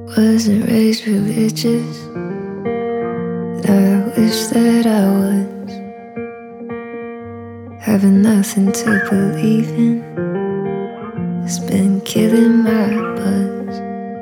Wasn't raised religious, but I wish that I was. Having nothing to believe in has been killing my buzz.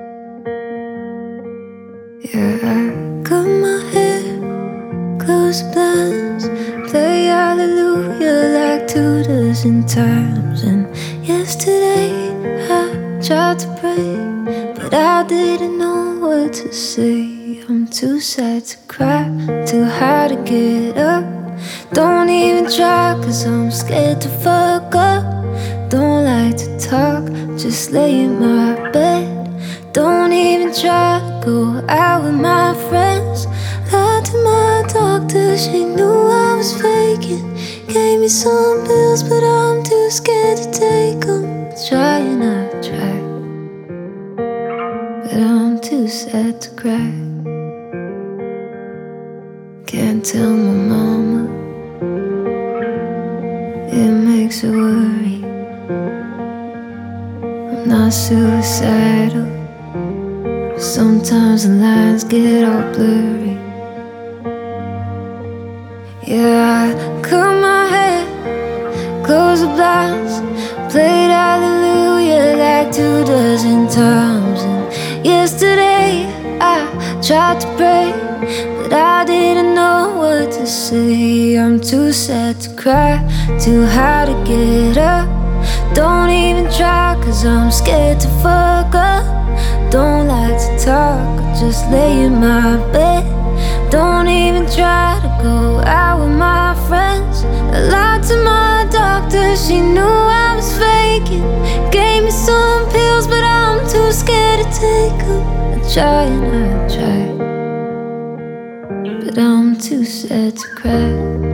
Yeah, I cut my hair, close the blinds, play hallelujah like 2 dozen times. And yesterday I tried to pray, but I didn't know what to say. I'm too sad to cry, too high to get up. Don't even try, cause I'm scared to fuck up. Don't like to talk, just lay in my bed. Don't even try to go out with my friends. Lied to my doctor, she knew I was faking. Gave me some pills, but I'm too scared to take them. Try and I try, but I'm too sad to cry. Can't tell my mama, it makes her worry. I'm not suicidal, but sometimes the lines get all blurry. Yeah, I cut my hair, close the blinds, played hallelujah like 2 dozen times. And yesterday I tried to pray, but I didn't know what to say. I'm too sad to cry, too high to get up. Don't even try, cause I'm scared to fuck up. Don't like to talk, just lay in my bed. Don't even try to go out with my friends. I lied to my doctor, she knew I was faking. Gave me some pills, but I'm too scared to take them. I try and I try, but I'm too sad to cry.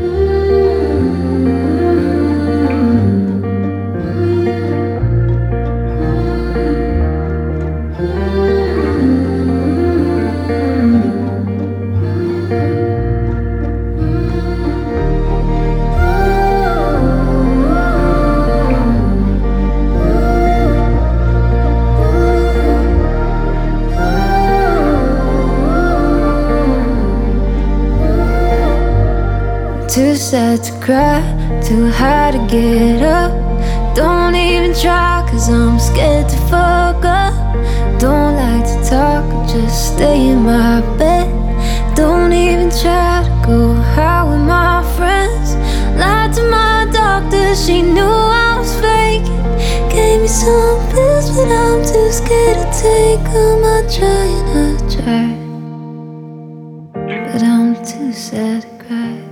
Too sad to cry, too high to get up. Don't even try, cause I'm scared to fuck up. Don't like to talk, just stay in my bed. Don't even try to go out with my friends. Lied to my doctor, she knew I was faking. Gave me some pills, but I'm too scared to take them. I try and I try, but I'm too sad to cry.